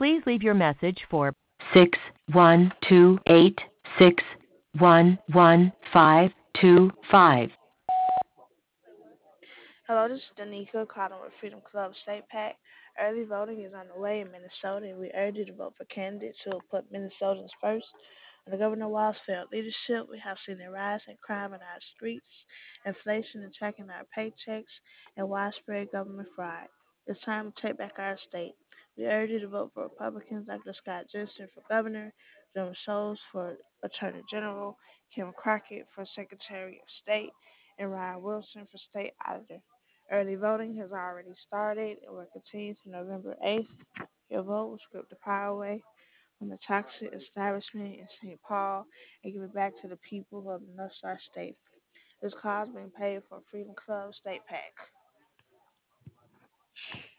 Please leave your message for 6128611525. Hello, this is Danica calling with Freedom Club State PAC. Early voting is on the way in Minnesota, and we urge you to vote for candidates who will put Minnesotans first. Under Governor Walz's failed leadership, we have seen a rise in crime in our streets, inflation attacking our paychecks, and widespread government fraud. It's time to take back our state. We urge you to vote for Republicans like Scott Jensen for governor, Jim Schultz for attorney general, Kim Crockett for secretary of state, and Ryan Wilson for state auditor. Early voting has already started and will continue to November 8th. Your vote will strip the power away from the toxic establishment in St. Paul and give it back to the people of the North Star State. This cause being paid for Freedom Club State PAC.